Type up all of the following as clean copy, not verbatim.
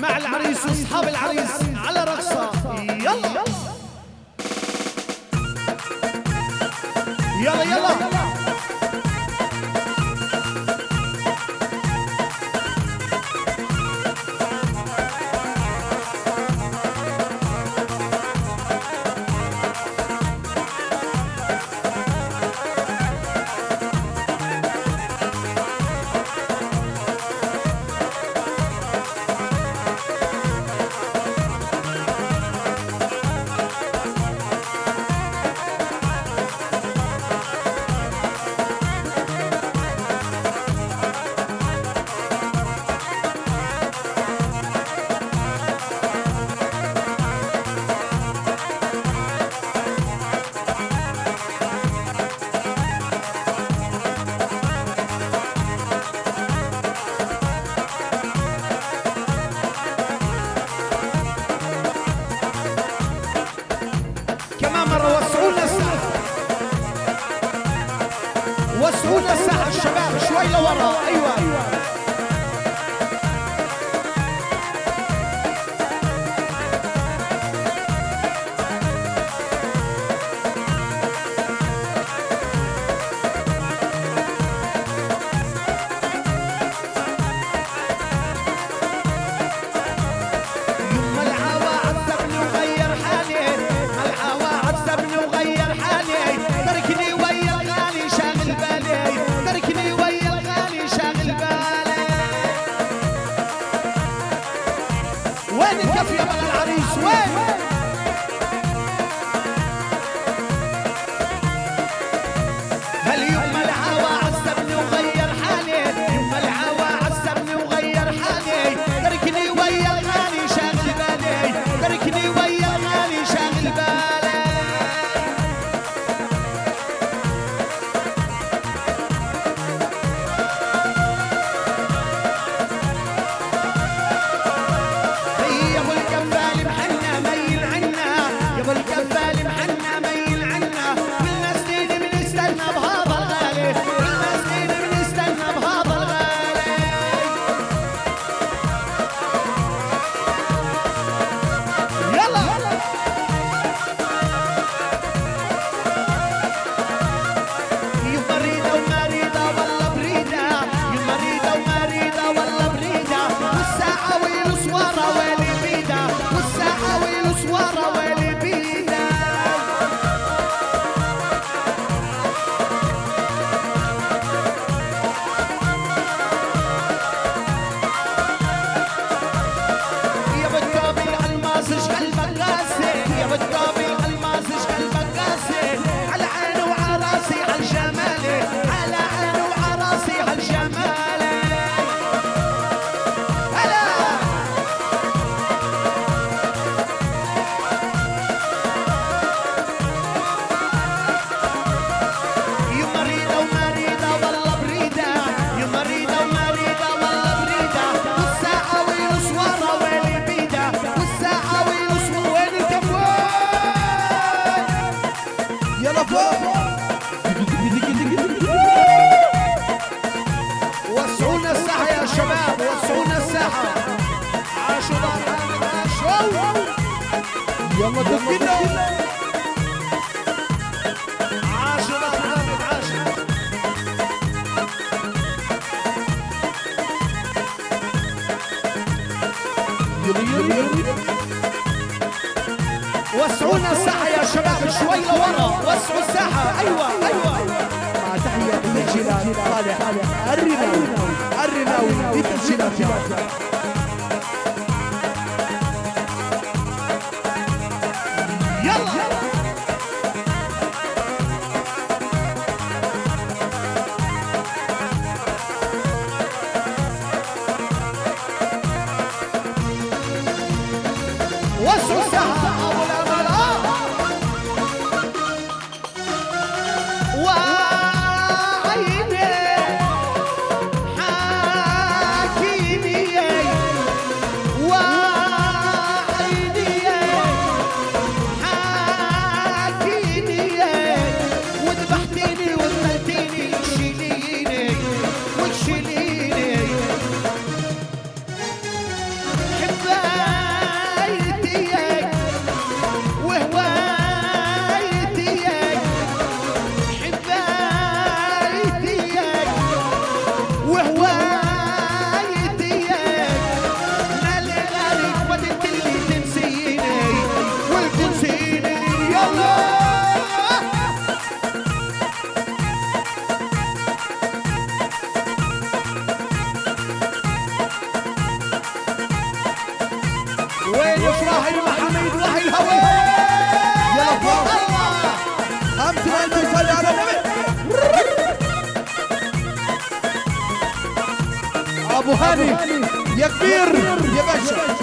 مع العريس واصحاب العريس على رقصة. يلا يلا يلا وسعونا الساحة الشباب شوي لورا. ايوه وين الكف يا بلا العريس وين؟ هل يوم الهوى عذبني وغير حالي، يوم الهوى عذبني وغير حالي، تركني ويا الغالي شاغل بالي، تركني ويا الغالي شاغل بالي. وسعونا الساحة يا شباب، وسعونا الساحة. عاشوا ضرب عاشوا يلا دقنا عاشوا ضرب عاشوا. وسعونا الساحة يا شباب شوي لورا، وسعوا الساحة. ايوه مع تحية للجيران صالح الرناوي للتسجيلات. يلا وسعوا الساحة. حبك وين ابراهيم حميد وحي الهوى يلا فوق همت ما انت صلي على النبي ابو هاني يا كبير يا باشا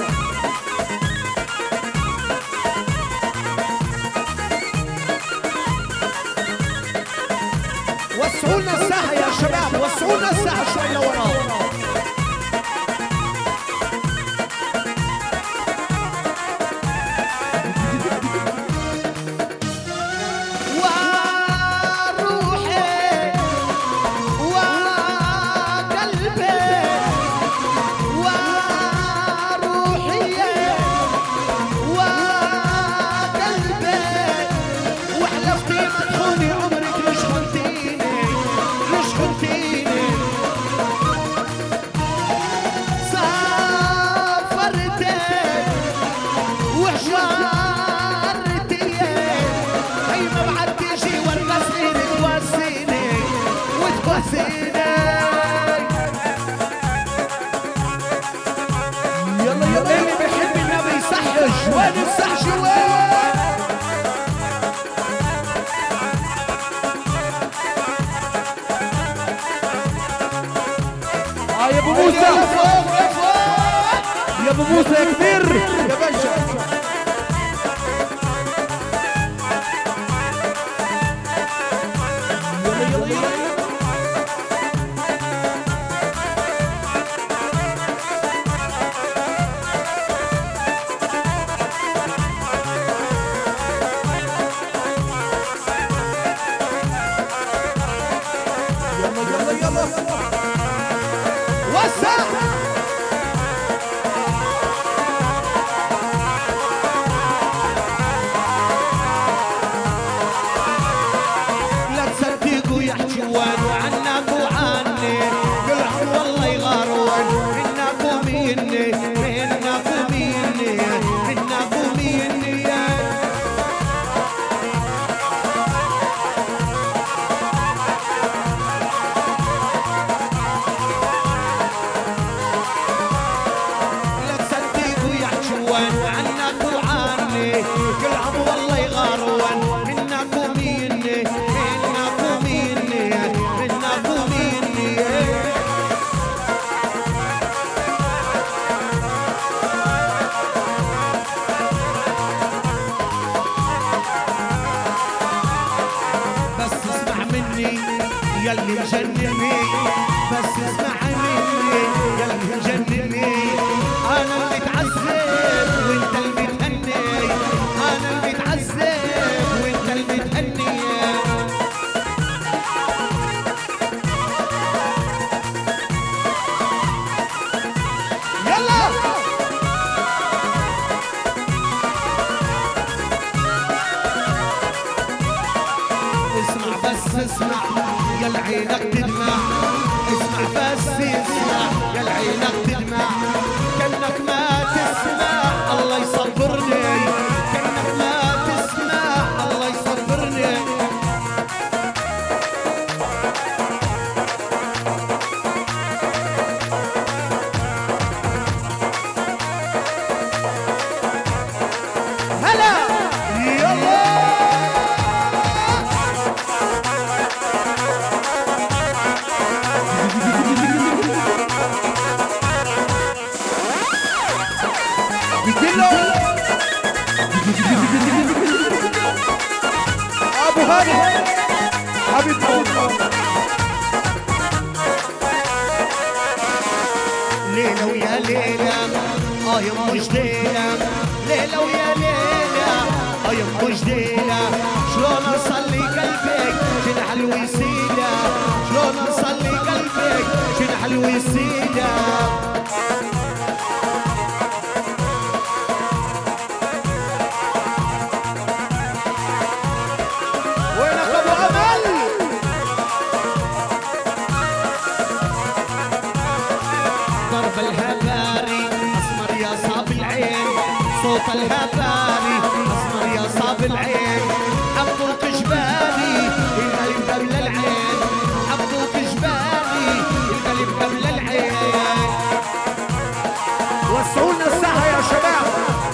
وسعوا لنا الساحه يا شباب، وسعوا لنا الساحه شوي لورا. اللي بيحب النبي يصحش، وين الصحش وين؟ يا ابو موسى يا ابو موسى يا كبير يا باشا يلي مجنني، بس اسمع مني يلي مجنني، انا اللي متعذب وانت اللي متهني، انا اللي متعذب وانت اللي متهني. يلا اسمع بس اسمع يا العينك تدمع، اسمع بس اسمع يا العينك تدمع، كأنك ما تسمع الله يصبرني، كأنك ما تسمع الله يصبرني. هلا يلا ابو هاني حبيب ليلة ويا ليلة يا جديلة، ليلة ويا ليلة يا جديلة، شلون اصلي قلبك جنح الوسيلة، شلون اصلي قلبك جنح الوسيلة. ضرب الهباري اسمر يا صاب العين، صوت الهباري اسمر يا صاب العين، حبوك جبالي القلب قبل العين، حبوك جبالي القلب قبل العين. وسعوا لنا الساحه يا شباب.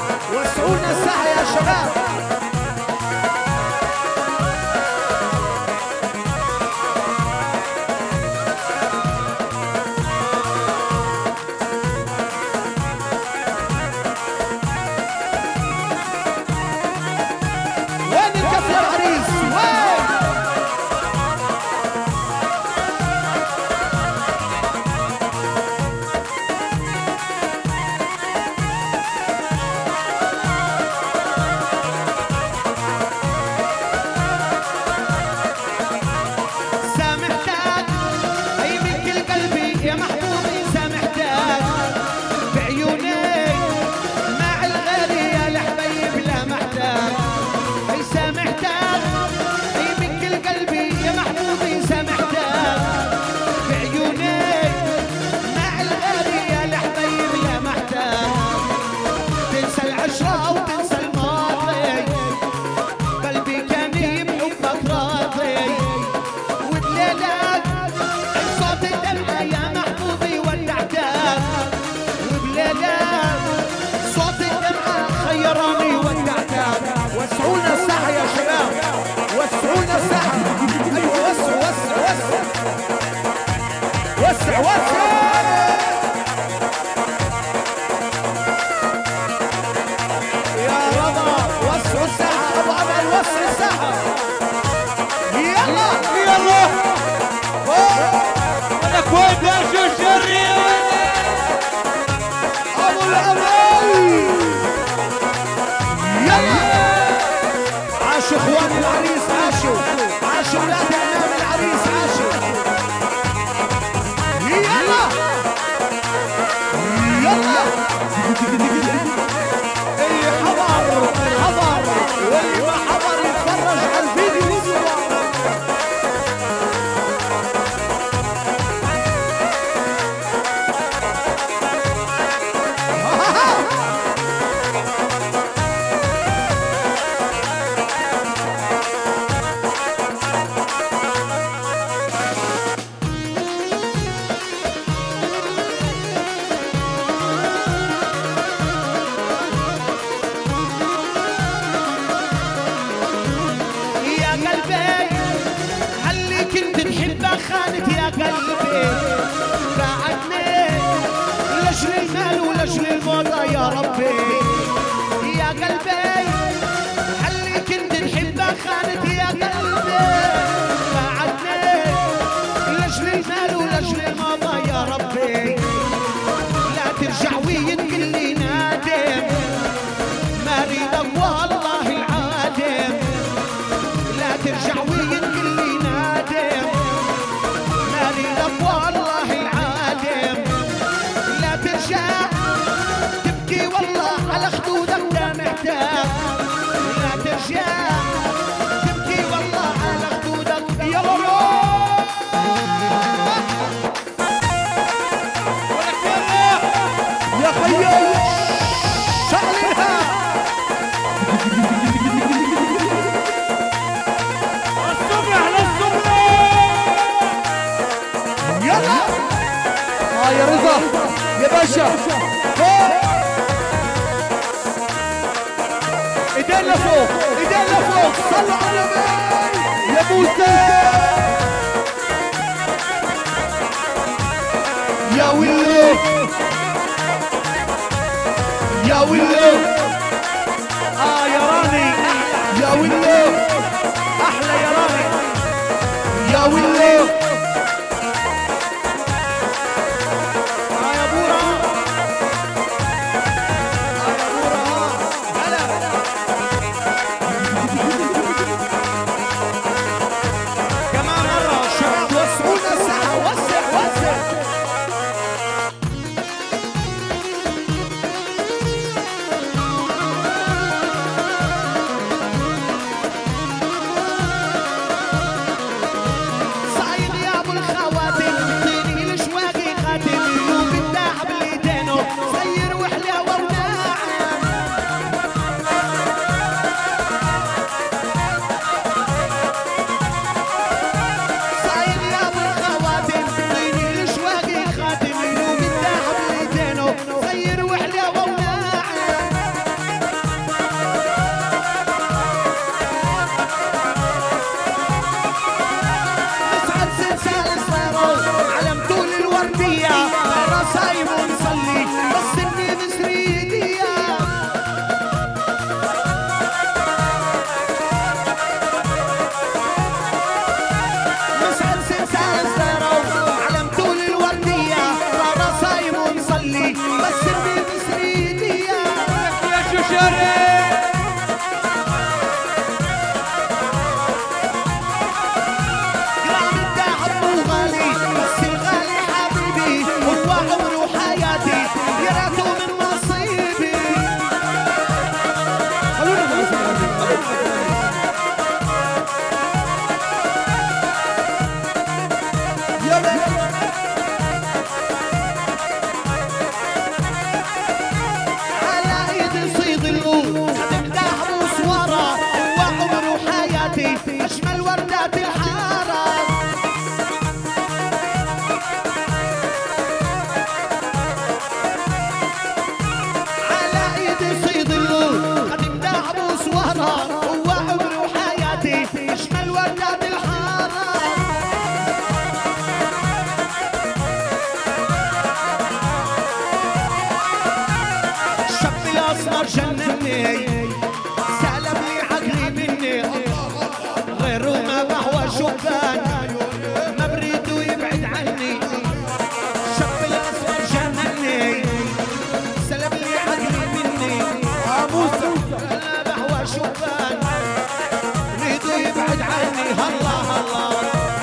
يكسر الساحة. يلا يلا ولك وين برشو الشرية ابو الامل. يلا عاشوا اخوان العريس، عاشوا اولاد اعمام العريس، عاشوا. يلا يلا اللي حضر حضر واللي ما حضر يتفرج على الفيديو والصور. خانت يا قلبي بعدني لاجل المال ولاجل الموضة يا ربي. يا قلبي حلي كنت تحبها خانت يا قلبي بعدني لاجل المال ولاجل الموضة يا ربي. لا ترجع وينقل لي نادم ما اريدك والله العادم. لا ترجع وينقل لي نادم والله العادم. لا ترجع تبكي والله على خدودك يا محتاج. لا ترجع تبكي والله على خدودك يا روح. يا خيال شغلها الصبح للصبح. يلا يا رضا يا باشا ايدين لفوق ايدين لفوق. صلوا على النبي يا موسى. يا ولو يا ولو يا راني يا ولو احلى يا راني يا ولو. الاسمر جنني سلب لي عقلي مني شبان ما بريده يبعد عني الشاب الاصفر جنني سلب لي عقلي مني موسى لا بهوى شبان بريده يبعد عني الله الله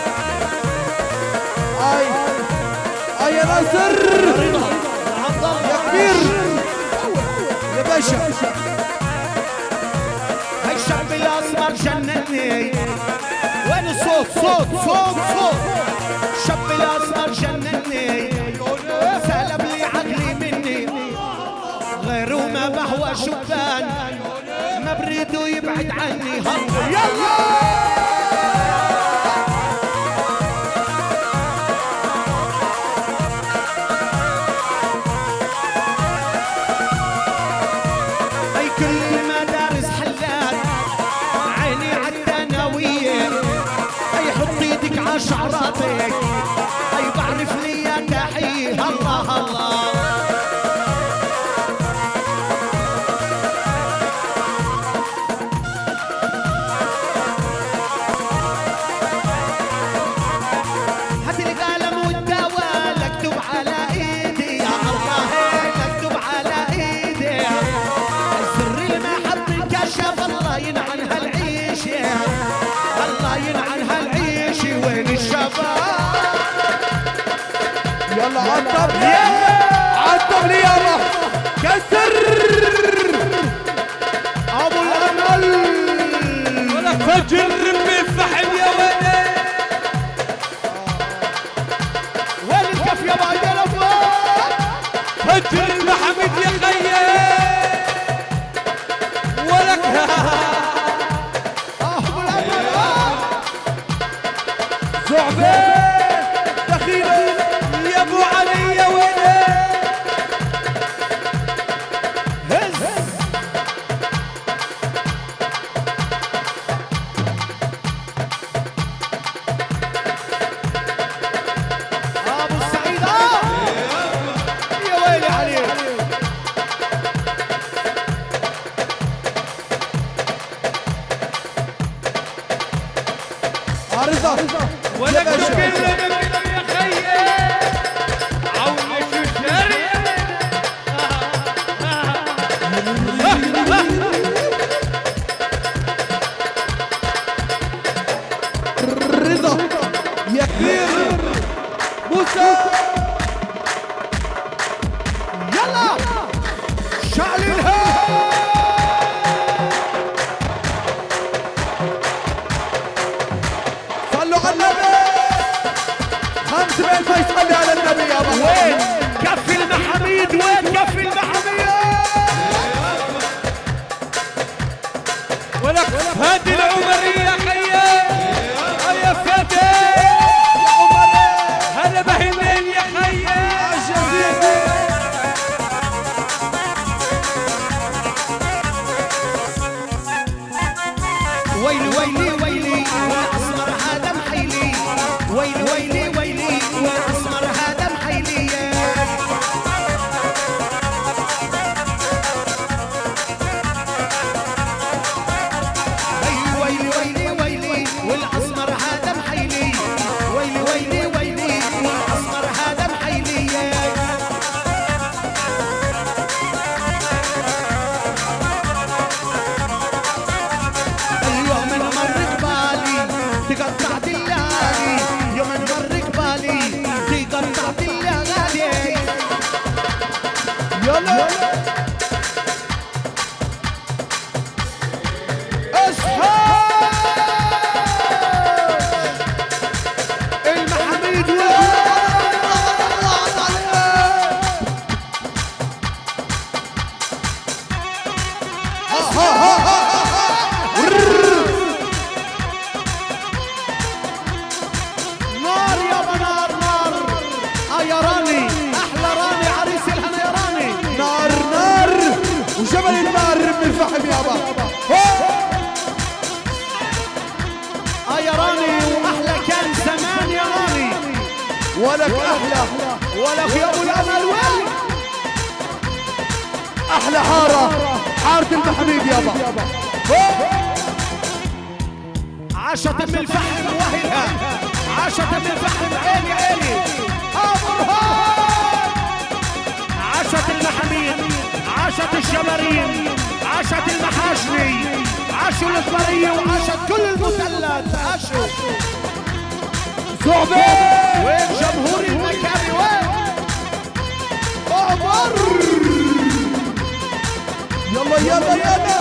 اي يا ناصر يا كبير يا باشا هاي الشعب الاسمر جنني وين الصوت صوت الشاب الاسمر جنني سلب لي عقلي مني غيره ما بهوى شبان ما بريده يبعد عني يلا شعراتك اي بعرف لي يا تحيه الله الله هات القلم والدواء اكتب على ايدي يا الله اكتب على ايدي سر المحبه انكشف الله ينعن هالعيشه الله ينعن هالعيشه وين الشباب يلا عطب لي يابا كسر ابو الامل ولك فجر بالفحم يا ولد وين الكف يا بايدر فجر المحمد يا خيي ولك ابو الامل زعبان دخيله يا ابو علي يا ولد ابو السعيد يا ويلي عليك عرضه ولك كلنا يا خيي عوني شو شاري رضا يا كبير موسى يلا شعل الهام صلوا على النبي 5000 يصلي على النبي يا ابو وين كف المحاميد وين كف المحاميد ولك هادي العمري يا خيي يا فاتي يا عمر هلا بهمين يا خيي ويلي ويلي ويلي والاسمر هذا محيلي ويلي ويلي ويلي والاسمر هذا محيلي ويلي ويلي ويلي والاسمر هذا محيلي ويلي ويلي ويلي والاسمر هذا محيلي اليوم مر قبالي تقطع دلالي يوم مر قبالي تقطع دلالي يلا المحاميد نار يابا نار يا راني احلى راني عريس الهنا يا راني نار وجبل النار من الفحم يابا يا راني واحلى كان زمان يا راني ولك احلى ولك يا ابو الامل وين احلى حاره المحميد يابا عاشت ام الفحم وهلها، عاشت ام الفحم عيني عيني برهان، عاشت المحامين، عاشت الشمارين، عاشت المحاشني، عاشوا الإخبارية وعاشت كل المثلث. عاشوا صعبة. وين جمهور المكان وين؟ عمر يلا يلا يلا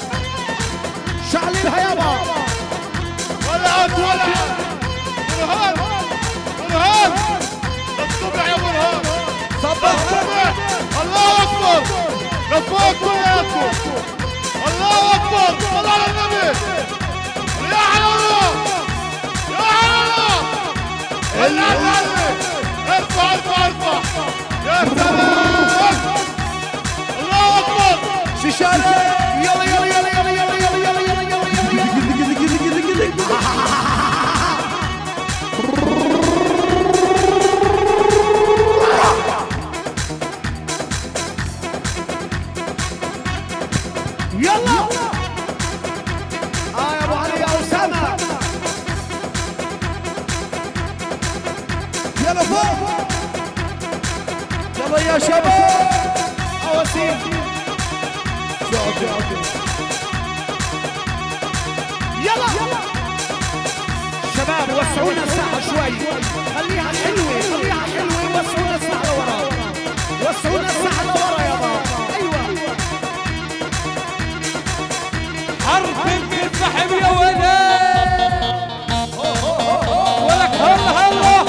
شعللها يابا. ولعت ولعت برهان برهان الصبح يا برهان صبح الصبح. الله اكبر لفوق كلياتكم. الله اكبر صل على النبي. يا حلاوه يا حلاوه ارفع ارفع ارفع يا سلام. الله اكبر شيشانة. يلا يلا يلا يلا يلا يلا يلا يلا يلا. يلا يا ابو علي يا اسامه. يلا فوق. يلا يا شباب. وسيم يلا شباب وسعونا الساحه شوي. خليها حلوه خليها حلوه. وسعونا الساحه لورا. وسعونا الساحه لورا يابا. ايوه حرف من الفحم يا ولد. ولك هلا هلا.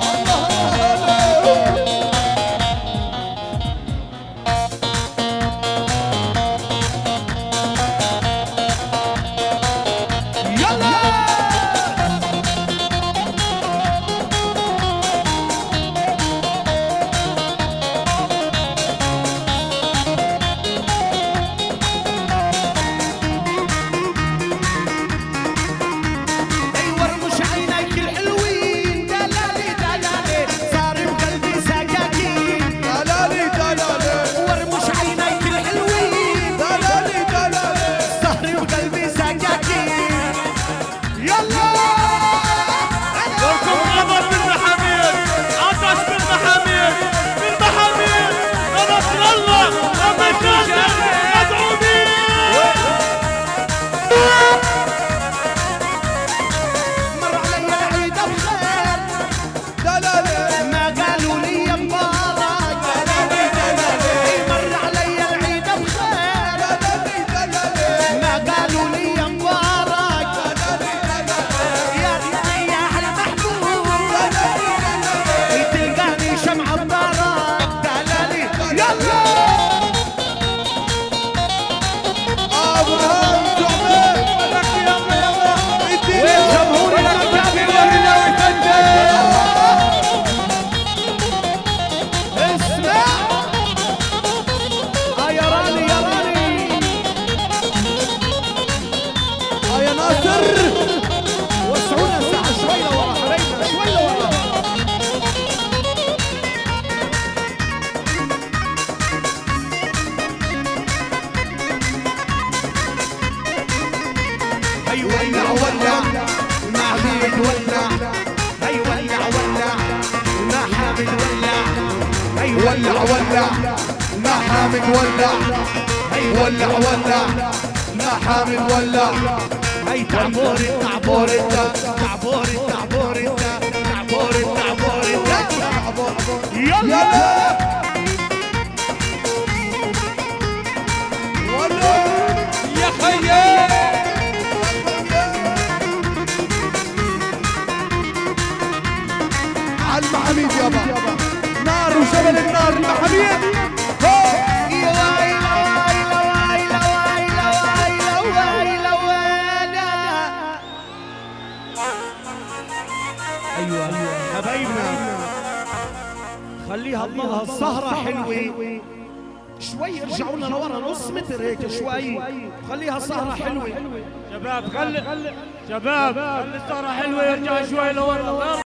ولع ولع ما حامد ولع ولع ولع ما حامد ولع. هي تعبور التعبور تعبور التعبور تعبور التعبور يلا يا خيال. على المحاميد يابا. نار وجبل النار المحاميد. ايوه حبايبنا خليها تضلها السهرة حلوة شوي. ارجعوا لنا لورا نص متر هيك شوي. خليها سهرة حلوة. شباب خلي السهرة حلوة. يرجع شوي لورا.